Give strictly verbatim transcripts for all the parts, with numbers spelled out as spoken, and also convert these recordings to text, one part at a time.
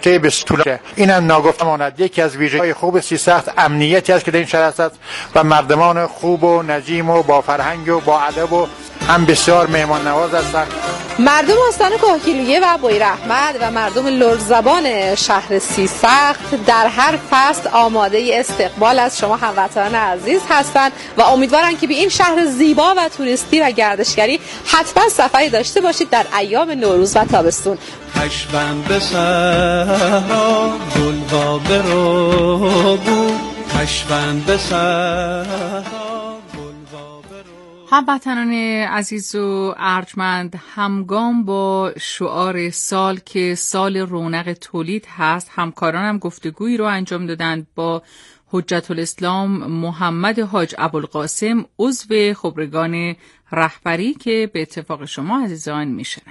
رشته به طول اینم ناگفته ماند. یکی از ویژگی‌های خوب سیستان امنیتی است که در این شهر است و مردمان خوب و نجیم و با فرهنگ و با ادب و هم بسیار مهمان نواز هستند. مردم استان کاهگیلویه و بویراحمد و مردم لرزبان شهر سیسخت در هر فصل آماده استقبال از شما هموطنان عزیز هستند و امیدوارم که به این شهر زیبا و توریستی و گردشگری حتما سفری داشته باشید در ایام نوروز و تابستون. پشبم به صحرا گلوا برو بود، پشبم به صحرا. هموطنان عزیز و ارجمند، همگام با شعار سال که سال رونق تولید هست، همکارانم گفتگویی رو انجام دادند با حجت الاسلام محمد حاج ابوالقاسم، عضو خبرگان رهبری که به اتفاق شما عزیزان میشنویم.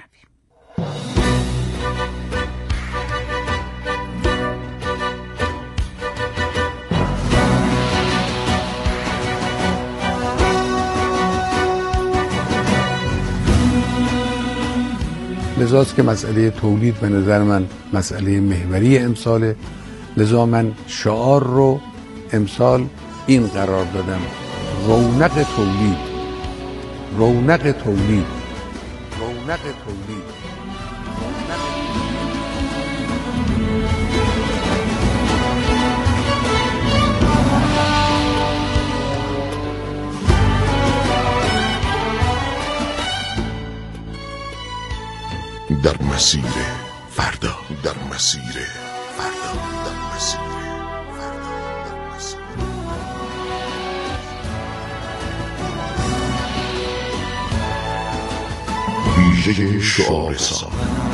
لذاست که مسئله تولید به نظر من مسئله محوری امساله. لذا من شعار رو امسال این قرار دادم: رونق تولید، رونق تولید، رونق تولید. در مسیر فردا، در مسیر فردا، در مسیر فردا، در مسیر. ویژه شعار سال.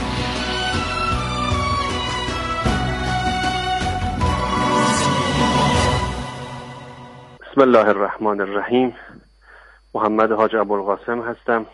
بسم الله الرحمن الرحیم. محمد حاج ابوالقاسم هستم.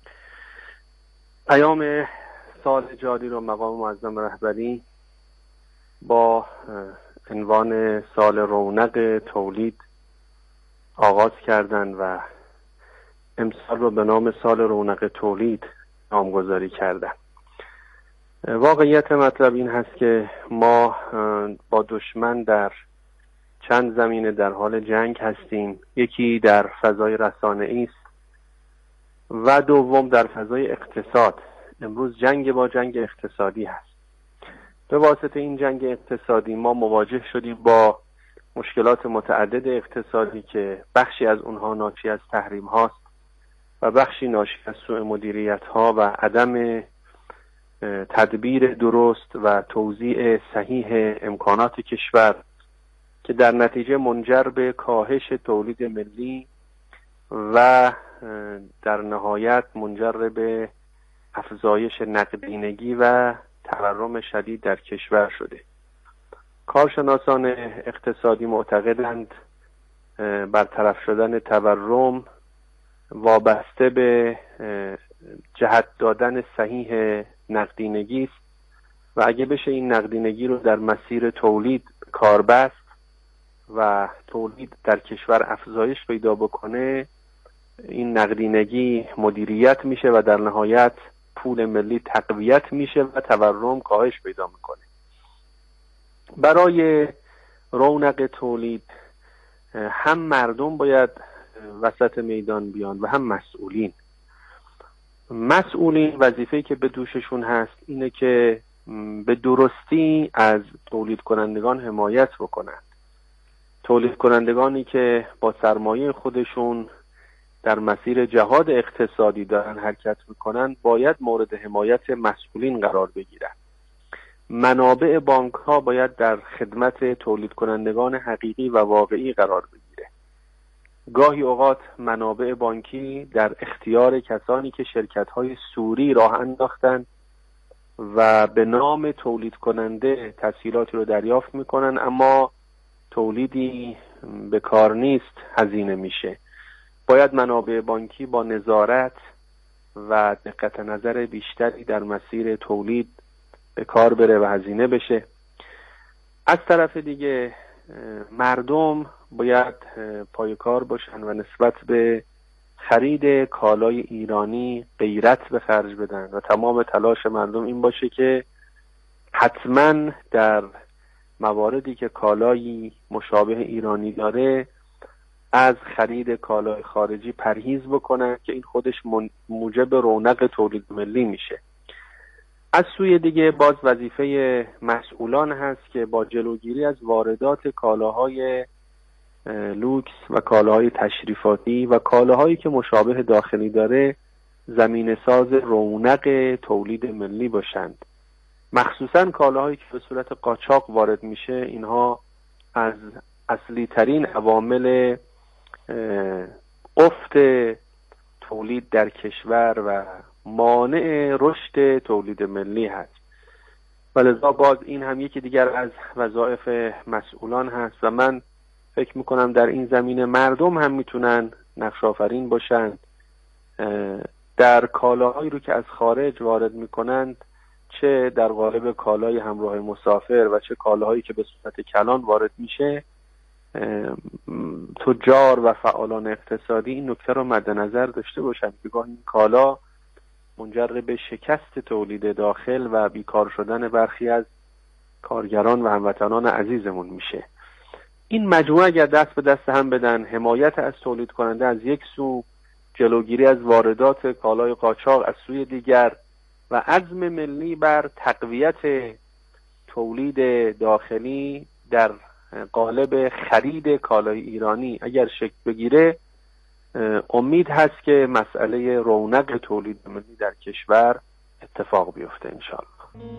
پیام سال جاری رو مقام معظم رهبری با عنوان سال رونق تولید آغاز کردند و امسال رو به نام سال رونق تولید نامگذاری کردن. واقعیت مطلب این هست که ما با دشمن در چند زمینه در حال جنگ هستیم. یکی در فضای رسانه‌ای است و دوم در فضای اقتصاد. امروز جنگ با جنگ اقتصادی هست. به واسطه این جنگ اقتصادی ما مواجه شدیم با مشکلات متعدد اقتصادی که بخشی از اونها ناشی از تحریم هاست و بخشی ناشی از سوء مدیریت ها و عدم تدبیر درست و توزیع صحیح امکانات کشور که در نتیجه منجر به کاهش تولید ملی و در نهایت منجر به افزایش نقدینگی و تورم شدید در کشور شده. کارشناسان اقتصادی معتقدند برطرف شدن تورم وابسته به جهت دادن صحیح نقدینگی است و اگه بشه این نقدینگی رو در مسیر تولید کار بست و تولید در کشور افزایش پیدا بکنه، این نقدینگی مدیریت میشه و در نهایت پول ملی تقویت میشه و تورم کاهش پیدا میکنه. برای رونق تولید هم مردم باید وسط میدان بیان و هم مسئولین. مسئولین وظیفه‌ای که به دوششون هست اینه که به درستی از تولید کنندگان حمایت بکنند. تولید کنندگانی که با سرمایه خودشون در مسیر جهاد اقتصادی دارن حرکت میکنن باید مورد حمایت مسئولین قرار بگیرن. منابع بانک ها باید در خدمت تولید کنندگان حقیقی و واقعی قرار بگیره. گاهی اوقات منابع بانکی در اختیار کسانی که شرکت های سوری راه انداختن و به نام تولید کننده تسهیلاتی رو دریافت میکنن اما تولیدی به کار نیست، هزینه میشه. باید منابع بانکی با نظارت و دقت نظر بیشتری در مسیر تولید به کار بره و هزینه بشه. از طرف دیگه مردم باید پای کار باشن و نسبت به خرید کالای ایرانی غیرت به خرج بدن و تمام تلاش مردم این باشه که حتما در مواردی که کالایی مشابه ایرانی داره از خرید کالای خارجی پرهیز بکنن که این خودش موجب رونق تولید ملی میشه. از سوی دیگه باز وظیفه مسئولان هست که با جلوگیری از واردات کالاهای لوکس و کالاهای تشریفاتی و کالاهایی که مشابه داخلی داره زمینه ساز رونق تولید ملی باشند. مخصوصا کالاهایی که به صورت قاچاق وارد میشه، اینها از اصلی ترین عوامل افت تولید در کشور و مانع رشد تولید ملی هست. ولذا باز این هم یکی دیگر از وظایف مسئولان هست و من فکر میکنم در این زمینه مردم هم میتونن نقش آفرین باشند. در کالاهایی رو که از خارج وارد میکنند، چه در قالب کالای همراه مسافر و چه کالاهایی که به صورت کلان وارد میشه، تجار و فعالان اقتصادی این نکته رو مد نظر داشته باشند که گاه این کالا منجر به شکست تولید داخل و بیکار شدن برخی از کارگران و هموطنان عزیزمون میشه. این مجموعه اگر دست به دست هم بدن، حمایت از تولید کننده از یک سو، جلوگیری از واردات کالای قاچاق از سوی دیگر و عزم ملی بر تقویت تولید داخلی در قالب خرید کالای ایرانی اگر شکل بگیره، امید هست که مسئله رونق تولید ملی در کشور اتفاق بیفته انشاءالله.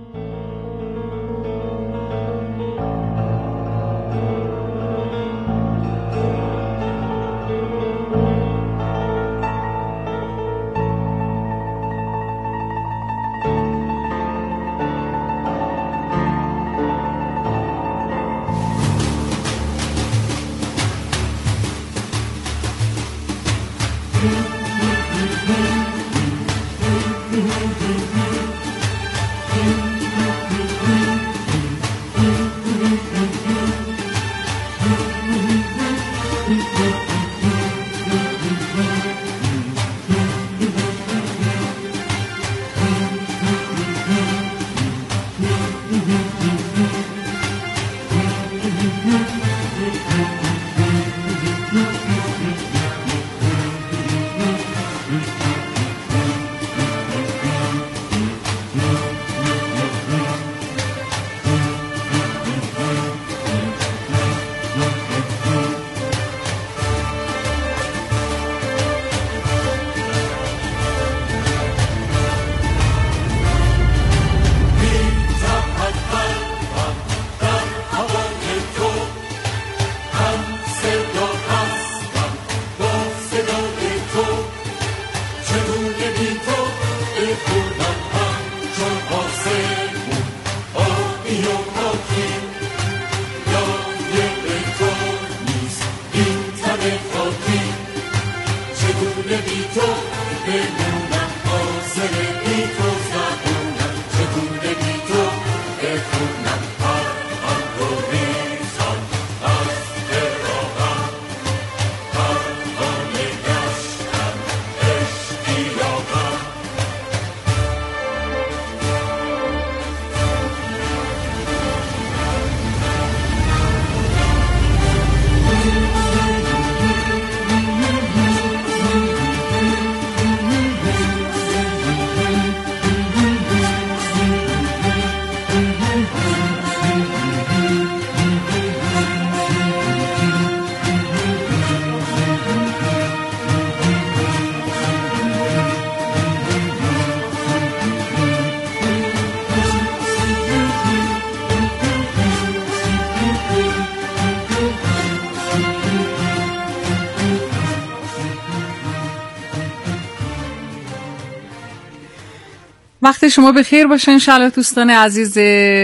وقت شما بخیر باشه انشالله دوستان عزیز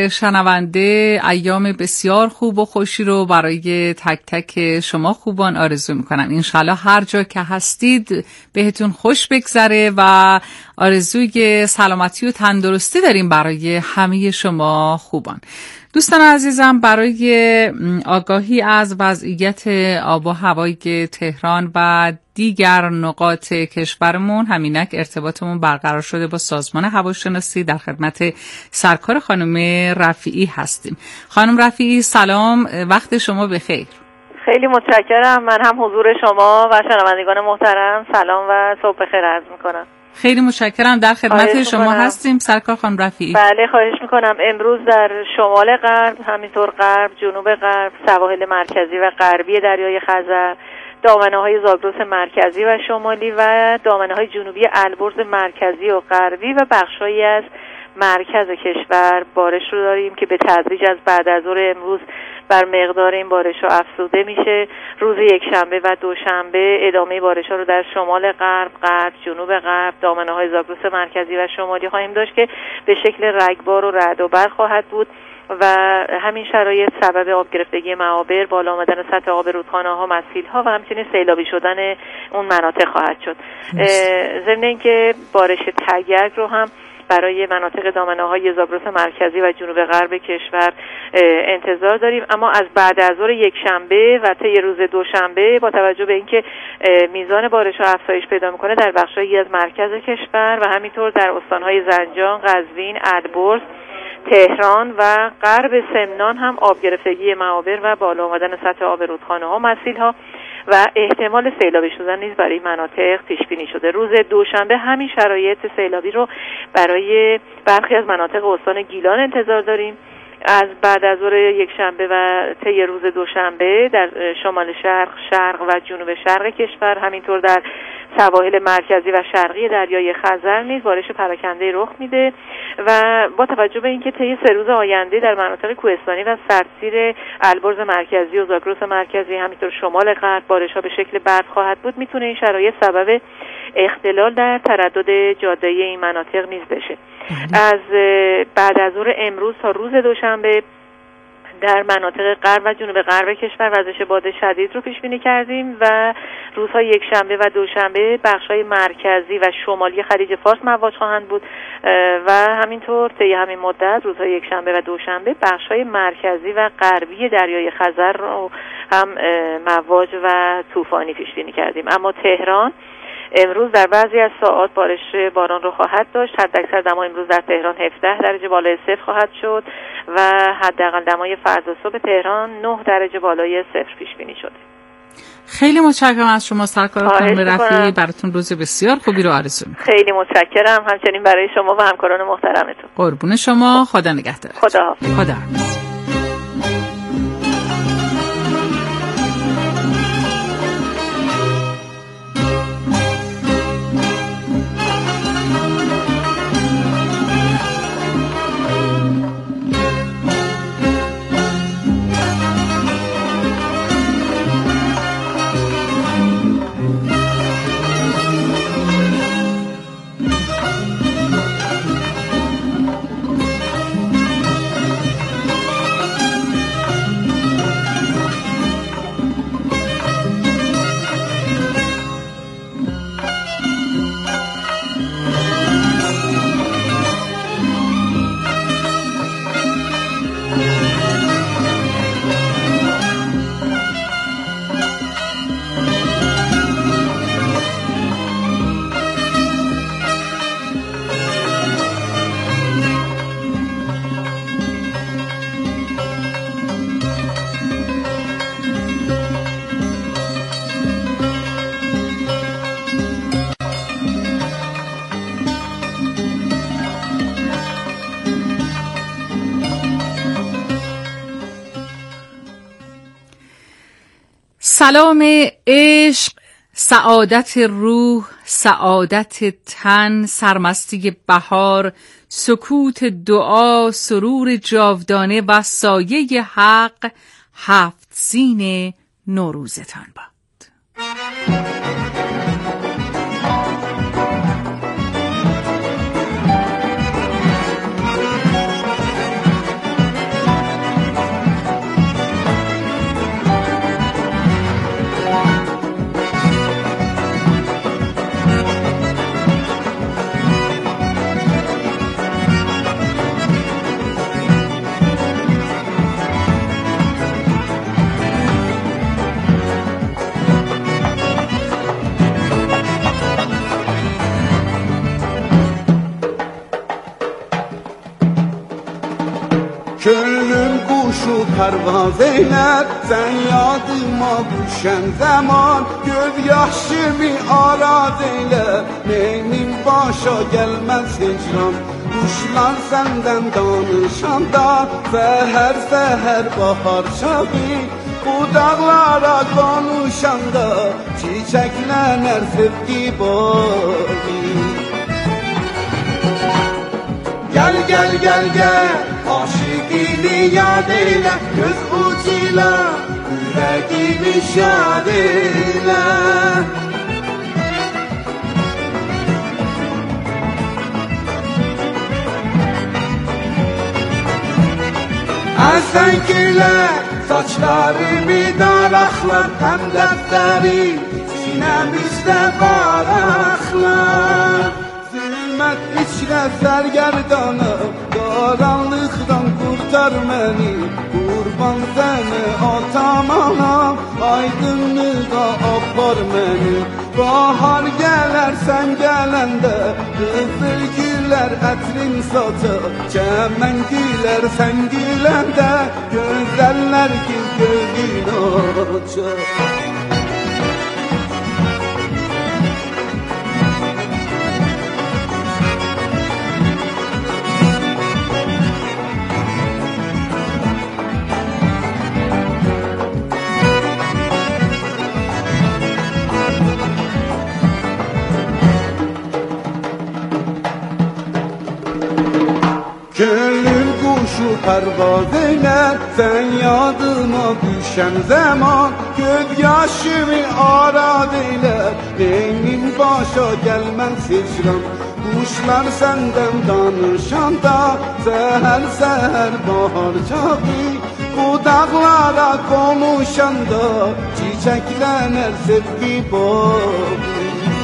شنونده. ایام بسیار خوب و خوشی رو برای تک تک شما خوبان آرزو میکنم. انشالله هر جا که هستید بهتون خوش بگذره و آرزوی سلامتی و تندرستی داریم برای همه شما خوبان. دوستان عزیزم، برای آگاهی از وضعیت آب و هوای تهران و دیگر نقاط کشورمون همینک ارتباطمون برقرار شده با سازمان هواشناسی. در خدمت سرکار خانم رفیعی هستیم. خانم رفیعی سلام، وقت شما بخیر. خیلی متشکرم. من هم حضور شما و شنوندگان محترم سلام و صبح بخیر عرض میکنم. خیلی متشکرم، در خدمت شما هستیم سرکار خانم رفیعی. بله خواهش میکنم. امروز در شمال غرب، همینطور غرب، جنوب غرب، سواحل مرکزی و غربی دریای خزر، دامنه‌های زاگرس مرکزی و شمالی و دامنه‌های جنوبی البرز مرکزی و غربی و بخشایی از مرکز کشور بارش رو داریم که به تدریج از بعد از ظهر امروز بر مقدار این بارش‌ها افزوده میشه. روز یکشنبه و دوشنبه ادامه بارش‌ها رو در شمال غرب، غرب، جنوب غرب، دامنه‌های زاگرس مرکزی و شمالی خواهیم داشت که به شکل رگبار و رعد و برق خواهد بود و همین شرایط سبب آب گرفتگی معابر، بالا آمدن سطح آب رودخانه‌ها، مسیل‌ها و همچنین سیلابی شدن اون مناطق خواهد شد. ضمن اینکه بارش تگرگ رو هم برای مناطق دامنه‌های زاگرس مرکزی و جنوب غرب کشور انتظار داریم، اما از بعد از ظهر یکشنبه و طی روز دوشنبه با توجه به اینکه میزان بارش‌ها افزایش پیدا می‌کنه در بخش‌هایی از مرکز کشور و همینطور در استان‌های زنجان، قزوین، البرز، تهران و غرب سمنان هم آب گرفتگی معابر و بالا آمدن سطح آب رودخانه‌ها، مسیل‌ها و احتمال سیلابی شدن نیز برای مناطق پیش بینی شده. روز دوشنبه همین شرایط سیلابی رو برای برخی از مناطق استان گیلان انتظار داریم. از بعد از ظهر یکشنبه و طی روز دوشنبه در شمال شرق، شرق و جنوب شرق کشور، همینطور در سواحل مرکزی و شرقی دریای خزر نیز بارش پراکنده رخ میده و با توجه به اینکه طی سه روز آینده در مناطق کوهستانی و سردسیر البرز مرکزی و زاگرس مرکزی همینطور شمال غرب بارش‌ها به شکل برف خواهد بود، میتونه این شرایط سبب اختلال در تردد جاده این مناطق نیز بشه. از بعد از ظهر امروز تا روز دوشنبه در مناطق غرب و جنوب غرب کشور وزش باد شدید رو پیش بینی کردیم و روزهای یکشنبه و دوشنبه بخش‌های مرکزی و شمالی خلیج فارس مواج خواهند بود و همینطور طی همین مدت روزهای یکشنبه و دوشنبه بخش‌های مرکزی و غربی دریای خزر رو هم مواج و طوفانی پیش بینی کردیم. اما تهران امروز در بعضی از ساعات بارش باران رو خواهد داشت. حداکثر دما امروز در تهران هفده درجه بالای صفر خواهد شد و حداقل دمای فردا صبح تهران نه درجه بالای صفر پیش بینی شده. خیلی متشکرم از شما سرکار خانم رفیعی، براتون روز بسیار خوبی رو آرزو می‌کنم. خیلی متشکرم، همچنین برای شما و همکاران محترمتون. قربون شما، خدا نگهدار. خدا حافظ. خدا حافظ. سلام عشق، سعادت روح، سعادت تن، سرمستی بهار، سکوت دعا، سرور جاودانه و سایه حق هفت سین نوروزتان باد. kuş u pervaz eyler, sen yadıma düşen zaman göz yaşımı araz eyler. Benim başa gelmez hicran, kuşlar senden danışanda, seher seher bahar çağı bu dağlara konuşanda, çiçeklenir sevgi boyu. Gel gel gel gel, aşıkını yad eyle, göz ucuyla yüreğimi şad eyle. Azdan güle saçlarımı daraklar, hem defteri sinemizde varaklar. Zulmet içine sergerdanım, karanlıktan kurtar beni. Kurban seni atam anam, aydınlığa apar beni. Bahar geler sen gelende, kızıl güller etrin saçı. Çemen güler sen gülende, güzeller ki gözün açar. Gönlüm kuşu pervaz eyler, sen yadıma düşen zaman göz yaşımı araz eyler. Benim başa gelmez hicran, kuşlar senden danışanda, seher seher bahar çağı bu dağlara konuşanda, çiçeklenir sevgi boyu.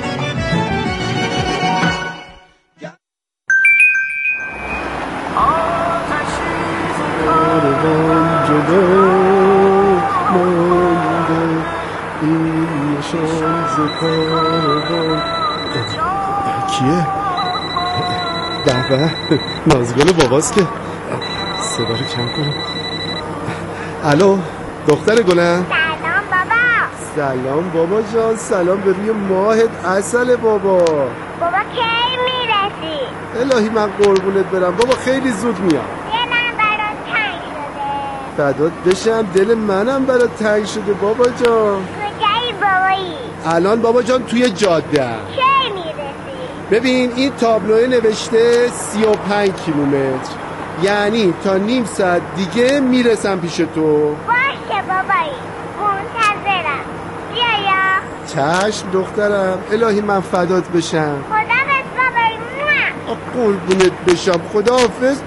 کیه؟ به به نازگل باباست که صدا رو کم کنم. الو دختر گلن؟ سلام بابا. سلام بابا جان، سلام به روی ماهت عسل بابا. بابا کی میرسی؟ الهی من قربونت برم بابا، خیلی زود میام. دلم برات تنگ شده. فدات بشم، دل منم برات تنگ شده بابا جان. کجایی بابایی؟ الان بابا جان توی جاده. کی میرسی؟ ببین این تابلوه نوشته سی و پنج کیلومتر، یعنی تا نیم ساعت دیگه میرسم پیش تو. باشه بابایی، منتظرم. بیا یا چشم دخترم، الهی من فدات بشم. خداحافظ بابایی. قربونت بشم، خداحافظ.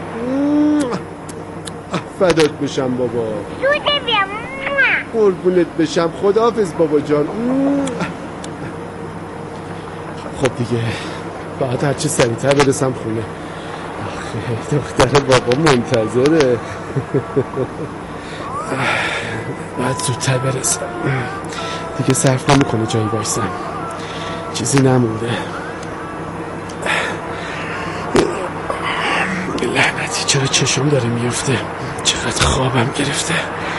فدات بشم بابا. زود بیا. قربونت بشم، خداحافظ بابا جان. خب دیگه باید هرچی سریعتر برسم خونه. آخه دختر بابا منتظره. باید زودتر برسم دیگه، صرف نمیکنه جایی بایستم، چیزی نمونده. لعنتی چرا چشم داره میفته، چقدر خوابم گرفته.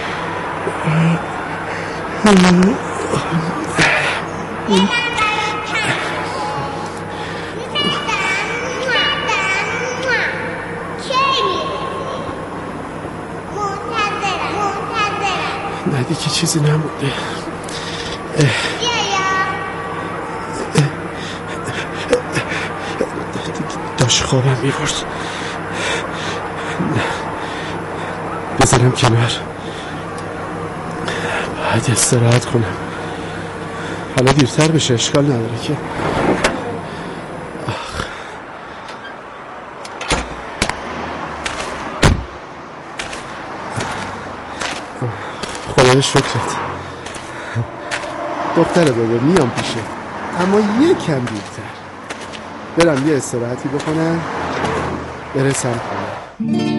نه دیگه چیزی نمونده. داشت خوابم میبرد، بذارم کنار، باید استراحت کنم. حالا دیرتر بشه اشکال نداره که. آخ. خدا شکرت دختر بابا، میام پیشه، اما یکم دیرتر. برم یه استراحتی بکنم برسم خونه.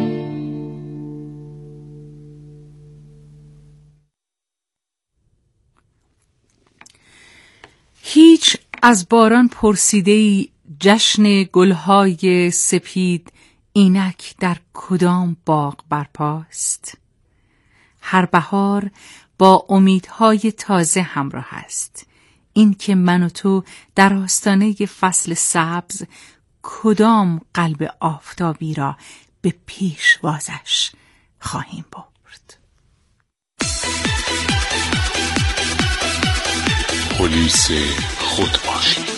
هیچ از باران پرسیده‌ای جشن گلهای سپید اینک در کدام باغ برپاست؟ هر بهار با امیدهای تازه همراه است. این که من و تو در آستانه فصل سبز کدام قلب آفتابی را به پیشوازش خواهیم برد. پلیس خود باشید.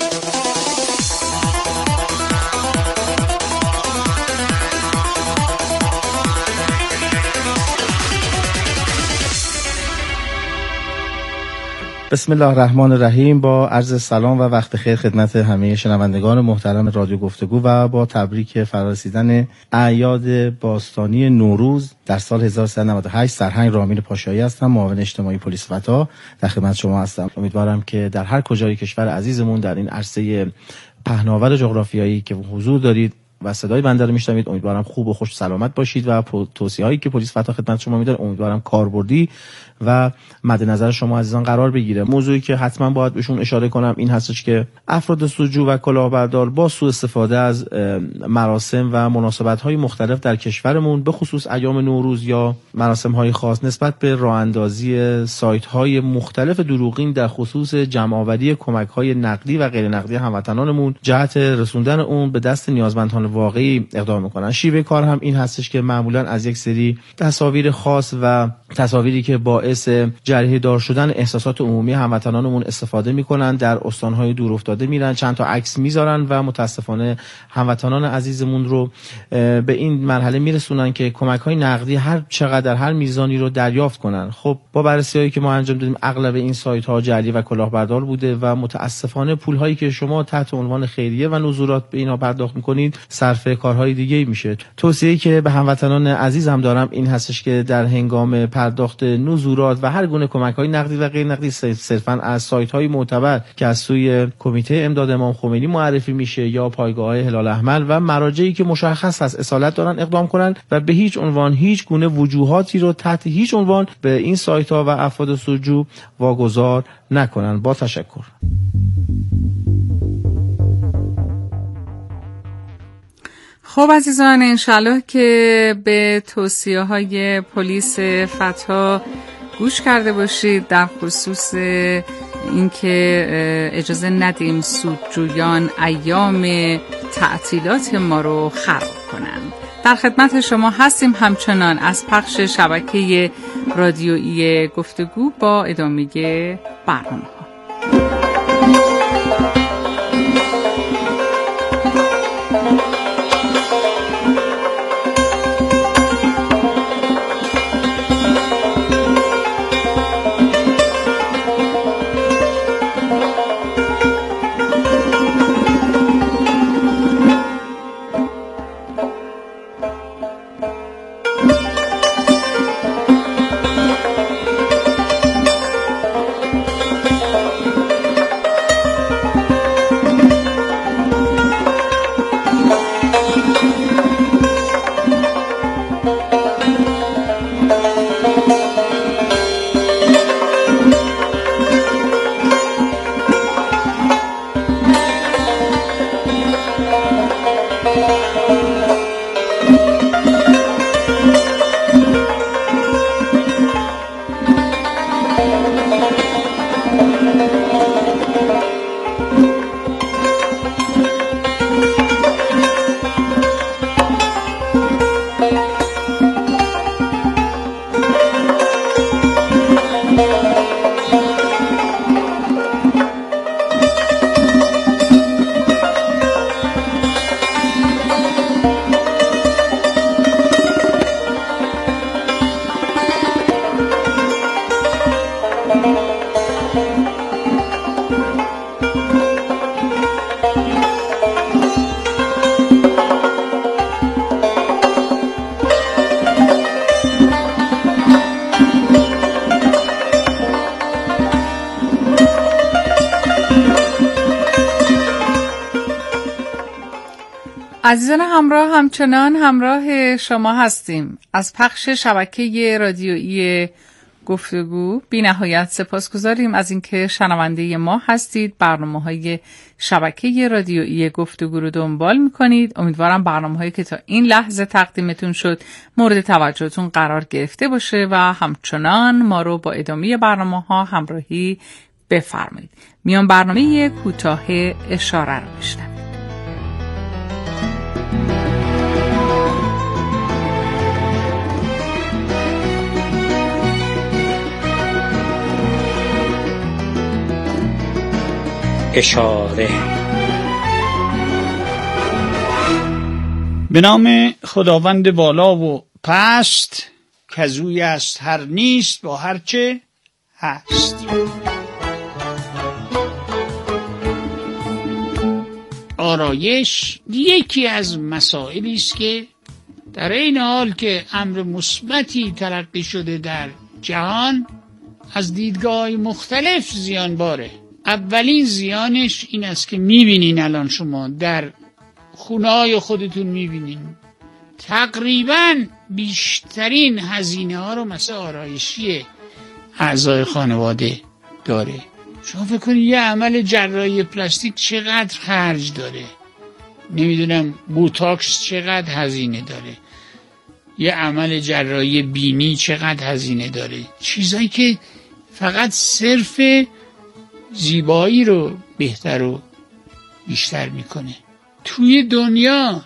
بسم الله الرحمن الرحیم. با عرض سلام و وقت خیر خدمت همه شنوندگان محترم رادیو گفتگو و با تبریک فرارسیدن اعیاد باستانی نوروز در سال هزار و سیصد و نود و هشت، سرهنگ رامین پاشایی هستم، معاون اجتماعی پلیس فتا در خدمت شما هستم. امیدوارم که در هر کجای کشور عزیزمون در این عرصه پهناور جغرافیایی که حضور دارید و صدای بنده رو میشنوید، امیدوارم خوب و خوش سلامت باشید و توصیه‌هایی که پلیس فتا خدمت شما میده امیدوارم کاربردی و مد نظر شما عزیزان قرار بگیره. موضوعی که حتما باید بهشون اشاره کنم این هستش که افراد سودجو و کلاهبردار با سوء استفاده از مراسم و مناسبت‌های مختلف در کشورمون به خصوص ایام نوروز یا مراسم‌های خاص نسبت به راه اندازی سایت‌های مختلف دروغین در خصوص جمع‌آوری کمک‌های نقدی و غیر نقدی هموطنانمون جهت رسوندن اون به دست نیازمندان واقعی اقدام می‌کنن. شیوه کار هم این هستش که معمولاً از یک سری تصاویر خاص و تصاویری که باعث جریحه دار شدن احساسات عمومی هموطنانمون استفاده میکنن در استانهای دور افتاده میرن، چند تا عکس میذارن و متاسفانه هموطنان عزیزمون رو به این مرحله میرسونن که کمک‌های نقدی هر چقدر هر میزانی رو دریافت کنن. خب با بررسی‌هایی که ما انجام دادیم اغلب این سایت‌ها جعلی و کلاهبردار بوده و متاسفانه پول‌هایی که شما تحت عنوان خیریه و نذورات به اینا پرداخت میکنید صرف کارهای دیگه میشه. توصیه‌ای که به هموطنان عزیزم دارم این هستش که در هنگام پرداخت نذورات و هر گونه کمک‌های نقدی و غیر نقدی صرفاً از سایت‌های معتبر که از سوی کمیته امداد امام خمینی معرفی میشه یا پایگاه‌های هلال احمر و مراجعی که مشخص است اصالت دارن اقدام کنن و به هیچ عنوان هیچ گونه وجوهاتی رو تحت هیچ عنوان به این سایت‌ها و افراد سودجو واگذار نکنن. با تشکر. خب عزیزان، انشالله که به توصیه های پلیس فتا گوش کرده باشید در خصوص اینکه اجازه ندیم سودجویان ایام تعطیلات ما رو خراب کنند. در خدمت شما هستیم همچنان از پخش شبکه رادیویی گفتگو با ادامه برنامه ها. عزیزان همراه، همچنان همراه شما هستیم از پخش شبکه رادیویی گفتگو. بی نهایت سپاسگزاریم از اینکه شنونده ما هستید. برنامه‌های شبکه رادیویی گفتگو رو دنبال می‌کنید. امیدوارم برنامه‌هایی که تا این لحظه تقدیمتون شد مورد توجهتون قرار گرفته باشه و همچنان ما رو با ادامه برنامه‌ها همراهی بفرمایید. میان برنامه کوتاه اشاره رو بشنوید. اشاره. به نام خداوند بالا و پست، کزوی است هر نیست با هرچه هست. آرایش یکی از مسائلی است که در این حال که امر مثبتی تلقی شده در جهان، از دیدگاه مختلف زیان باره. اولین زیانش این است که میبینین الان شما در خونه‌های خودتون میبینین تقریباً بیشترین هزینه ها رو مثل آرایشی اعضای خانواده داره. شما فکر کنید یه عمل جراحی پلاستیک چقدر خرج داره، نمیدونم بوتاکس چقدر هزینه داره، یه عمل جراحی بینی چقدر هزینه داره. چیزایی که فقط صرف زیبایی رو بهتر و بیشتر میکنه. توی دنیا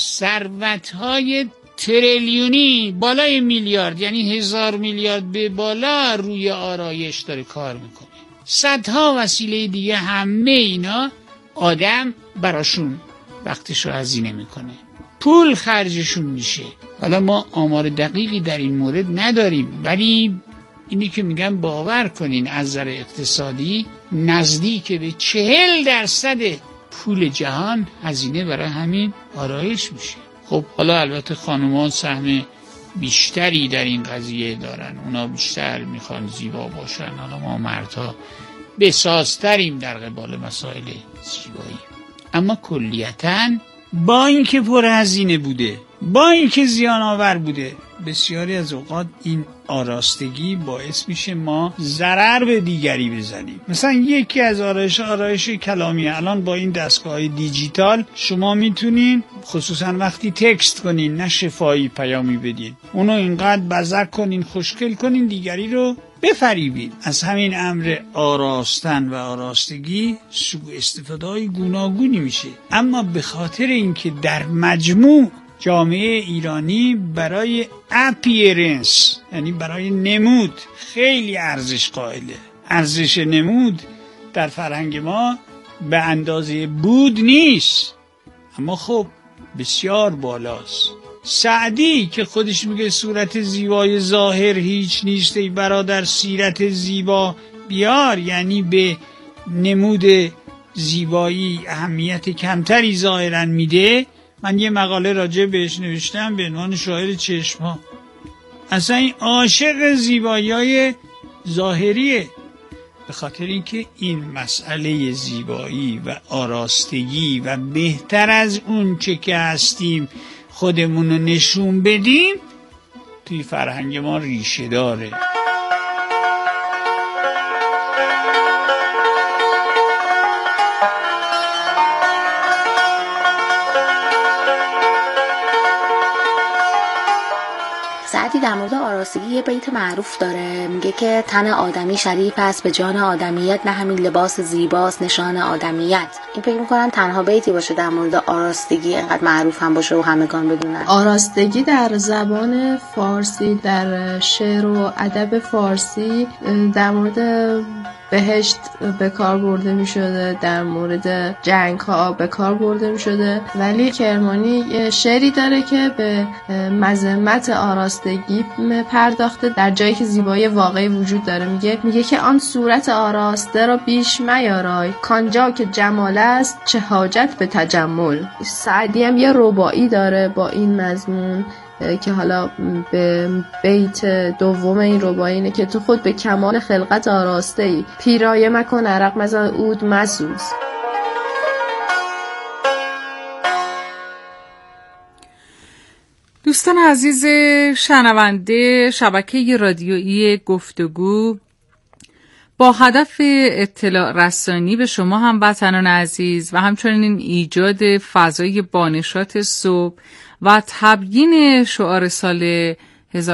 ثروت‌های تریلیونی بالای میلیارد، یعنی هزار میلیارد به بالا روی آرایش داره کار میکنه. صدها وسیله دیگه، همه اینا آدم براشون وقتش رو هزینه میکنه، پول خرجشون میشه. حالا ما آمار دقیقی در این مورد نداریم، ولی اینی که میگم باور کنین از نظر اقتصادی نزدیک به چهل درصد پول جهان هزینه برای همین آرایش میشه. خب حالا البته خانومان سهم بیشتری در این قضیه دارن، اونا بیشتر میخوان زیبا باشن، حالا ما مردها بسازتریم در قبال مسائل زیبایی. اما کلیتاً با اینکه پر هزینه بوده، با اینکه زیان آور بوده، بسیاری از اوقات این آراستگی باعث میشه ما ضرر به دیگری بزنیم. مثلا یکی از آرایش آرایش کلامی، الان با این دستگاه دیجیتال شما میتونین خصوصا وقتی تکست کنین، نه شفاهی پیامی بدین، اونو اینقدر بزرگ کنین، خوشگل کنین، دیگری رو بفریبین. از همین امر آراستن و آراستگی سوء استفاده های گوناگونی میشه. اما به خاطر اینکه در مجموع جامعه ایرانی برای اپیرنس، یعنی برای نمود، خیلی ارزش قائله. ارزش نمود در فرهنگ ما به اندازه بود نیست، اما خب بسیار بالاست. سعدی که خودش میگه صورت زیبای ظاهر هیچ نیست ای برادر، سیرت زیبا بیار، یعنی به نمود زیبایی اهمیت کمتری ظاهرا میده. من یه مقاله راجع بهش نوشتم به عنوان شاعر چشم‌ها. اصلا این عاشق زیبایی‌های ظاهریه، به خاطر اینکه این مسئله زیبایی و آراستگی و بهتر از اون چه که هستیم خودمون رو نشون بدیم توی فرهنگ ما ریشه داره. سعدی در مورد آراستگی یه بیت معروف داره، میگه که تن آدمی شریف است به جان آدمیت، نه همین لباس زیباست نشان آدمیت. این فکر میکنم تنها بیتی باشه در مورد آراستگی اینقدر معروف هم باشه و همگان بدونن. آراستگی در زبان فارسی، در شعر و ادب فارسی در مورد بهشت به کار برده می شده، در مورد جنگ ها به کار برده می شده، ولی کرمانی شعری داره که به مذمت آراستگی پرداخته در جایی که زیبایی واقعی وجود داره. میگه میگه که آن صورت آراسته را بیش میارای، کانجا که جمال است چه حاجت به تجمل. سعدی هم یه رباعی داره با این مضمون که حالا به بیت دوم این رباعی اینه که تو خود به کمال خلقت آراسته ای، پیرایه مکن عرق مزن عود مسوز. دوستان عزیز شنونده شبکه رادیویی گفتگو، با هدف اطلاع رسانی به شما هموطنان عزیز و همچنین ایجاد فضای بانشات صبح و تبیین شعار سال